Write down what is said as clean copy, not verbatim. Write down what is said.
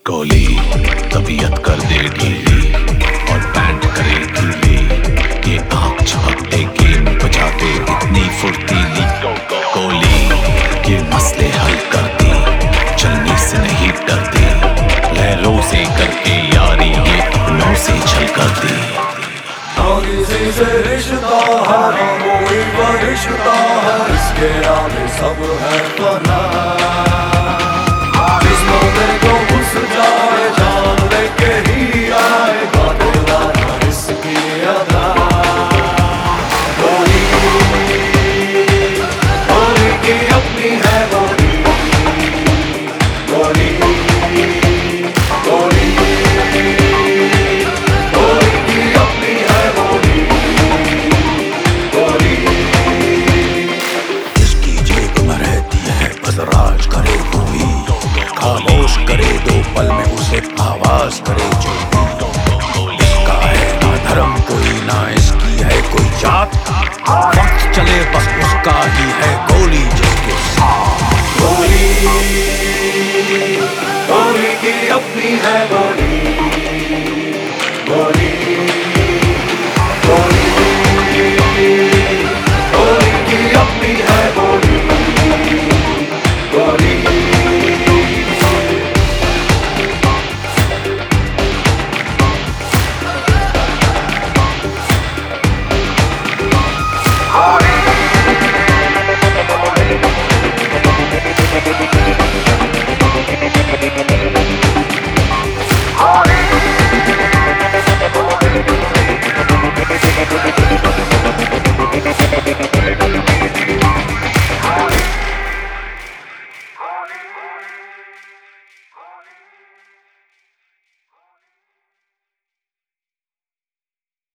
गोली तबीयत कर दे ढीली और पैंट करे गीली। ये आँख झपकते गेम बजाते इतनी फुर्तीली। गोली ये मसले हल करती, चलने से नहीं डरती। लहरों से करके यारी ये अपनों से छल करती। किसी से रिश्ता है कोई फरिश्ता है, इसके आगे सब है फना। जिस मौके को घुस जाए जान लेके ही आए, बातें इसकी अदा। गोली गोली की अपनी है गोली, गोली गोली गोली की अपनी है गोली, गोली। इसकी जेब में रहती है बस राज करे कोई, खामोश करे दो पल में उसे आवाज करे जो भी। इसका है ना धर्म कोई, ना इसकी है कोई जात। वक्त चले बस उसका ही है गोली जिसके साथ। गोली गोली की अपनी है गोली।